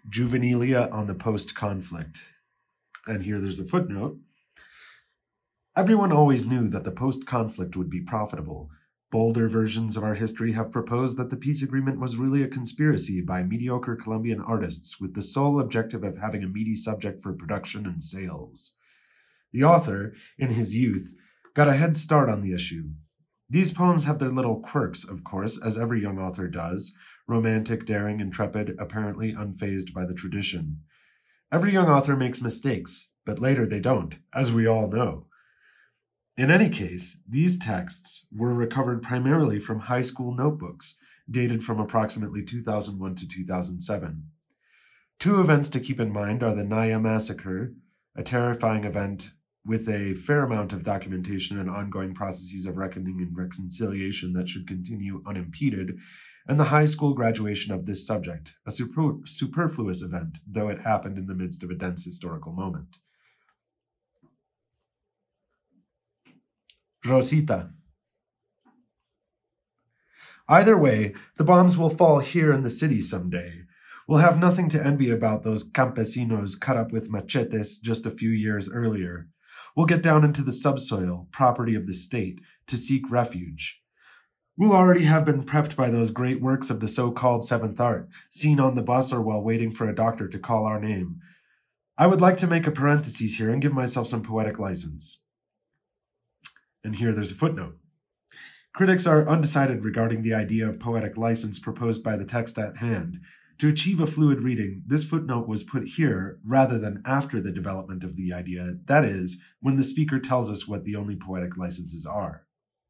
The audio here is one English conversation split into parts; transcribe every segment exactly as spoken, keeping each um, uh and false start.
Juvenilia on the Post-Conflict. And here there's a footnote. Everyone always knew that the post-conflict would be profitable. Bolder versions of our history have proposed that the peace agreement was really a conspiracy by mediocre Colombian artists with the sole objective of having a meaty subject for production and sales. The author, in his youth, got a head start on the issue. These poems have their little quirks, of course, as every young author does, romantic, daring, intrepid, apparently unfazed by the tradition. Every young author makes mistakes, but later they don't, as we all know. In any case, these texts were recovered primarily from high school notebooks, dated from approximately two thousand one to two thousand seven. Two events to keep in mind are the Naya Massacre, a terrifying event with a fair amount of documentation and ongoing processes of reckoning and reconciliation that should continue unimpeded, and the high school graduation of this subject, a super- superfluous event, though it happened in the midst of a dense historical moment. Rosita. Either way, the bombs will fall here in the city someday. We'll have nothing to envy about those campesinos cut up with machetes just a few years earlier. We'll get down into the subsoil, property of the state, to seek refuge. We'll already have been prepped by those great works of the so-called seventh art, seen on the bus or while waiting for a doctor to call our name. I would like to make a parenthesis here and give myself some poetic license. And here there's a footnote. Critics are undecided regarding the idea of poetic license proposed by the text at hand. To achieve a fluid reading, this footnote was put here rather than after the development of the idea, that is, when the speaker tells us what the only poetic licenses are.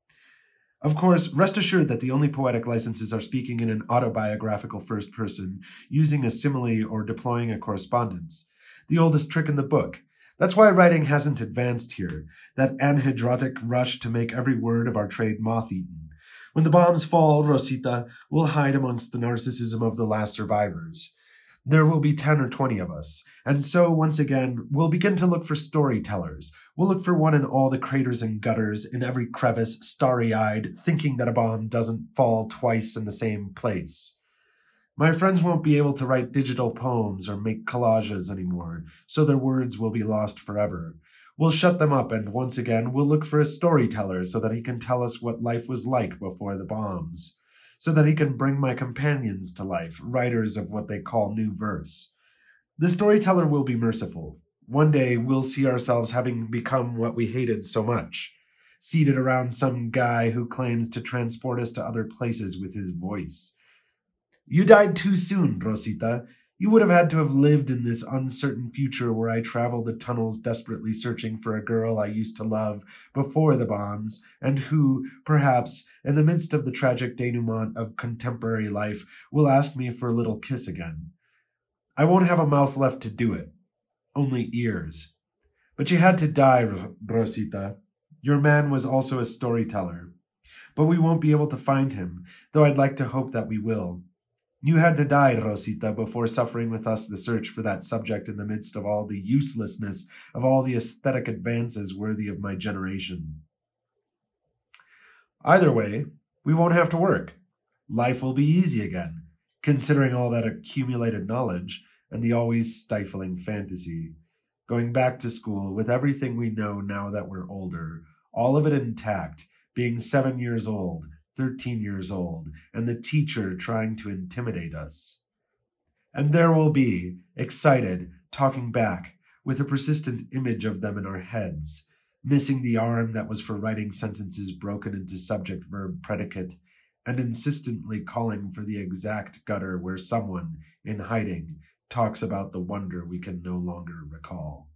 Of course, rest assured that the only poetic licenses are speaking in an autobiographical first person, using a simile or deploying a correspondence, the oldest trick in the book. That's why writing hasn't advanced here, that anhydrotic rush to make every word of our trade moth-eaten. When the bombs fall, Rosita, we'll hide amongst the narcissism of the last survivors. There will be ten or twenty of us, and so, once again, we'll begin to look for storytellers. We'll look for one in all the craters and gutters, in every crevice, starry-eyed, thinking that a bomb doesn't fall twice in the same place. My friends won't be able to write digital poems or make collages anymore, so their words will be lost forever. We'll shut them up, and once again, we'll look for a storyteller so that he can tell us what life was like before the bombs, so that he can bring my companions to life, writers of what they call new verse. The storyteller will be merciful. One day, we'll see ourselves having become what we hated so much, seated around some guy who claims to transport us to other places with his voice. You died too soon, Rosita. You would have had to have lived in this uncertain future where I traveled the tunnels desperately searching for a girl I used to love before the bombs, and who, perhaps, in the midst of the tragic denouement of contemporary life, will ask me for a little kiss again. I won't have a mouth left to do it, only ears. But you had to die, Rosita. Your man was also a storyteller. But we won't be able to find him, though I'd like to hope that we will. You had to die, Rosita, before suffering with us the search for that subject in the midst of all the uselessness of all the aesthetic advances worthy of my generation. Either way, we won't have to work. Life will be easy again, considering all that accumulated knowledge and the always stifling fantasy. Going back to school with everything we know now that we're older, all of it intact, being seven years old, thirteen years old, and the teacher trying to intimidate us. And there we'll be, excited, talking back, with a persistent image of them in our heads, missing the arm that was for writing sentences broken into subject, verb, predicate, and insistently calling for the exact gutter where someone, in hiding, talks about the wonder we can no longer recall.